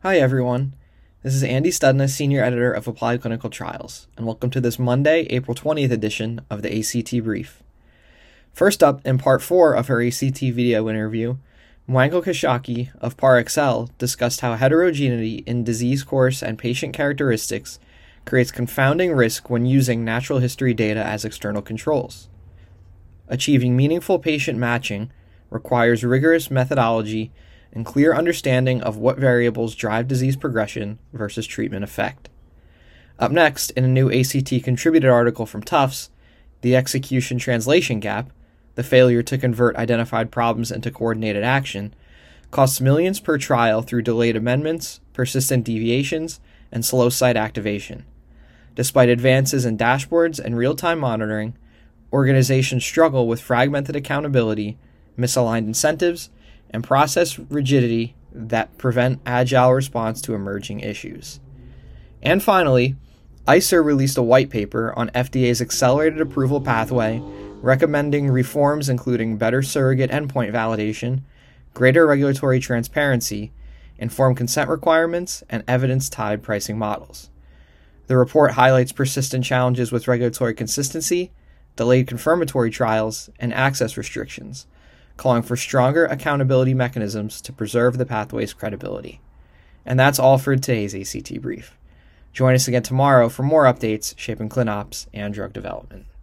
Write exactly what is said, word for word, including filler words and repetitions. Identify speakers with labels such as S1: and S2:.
S1: Hi everyone, this is Andy Studna, Senior Editor of Applied Clinical Trials, and welcome to this Monday, April twentieth edition of the A C T Brief. First up, in part four of her A C T video interview, Mwango Kashaki of ParExcel discussed how heterogeneity in disease course and patient characteristics creates confounding risk when using natural history data as external controls. Achieving meaningful patient matching requires rigorous methodology and clear understanding of what variables drive disease progression versus treatment effect. Up next, in a new A C T contributed article from Tufts, The Execution Translation Gap, the failure to convert identified problems into coordinated action, costs millions per trial through delayed amendments, persistent deviations, and slow site activation. Despite advances in dashboards and real-time monitoring, organizations struggle with fragmented accountability, misaligned incentives, and process rigidity that prevent agile response to emerging issues. And finally, I C E R released a white paper on F D A's accelerated approval pathway, recommending reforms including better surrogate endpoint validation, greater regulatory transparency, informed consent requirements, and evidence-tied pricing models. The report highlights persistent challenges with regulatory consistency, delayed confirmatory trials, and access restrictions, calling for stronger accountability mechanisms to preserve the pathway's credibility. And that's all for today's A C T Brief. Join us again tomorrow for more updates shaping ClinOps and drug development.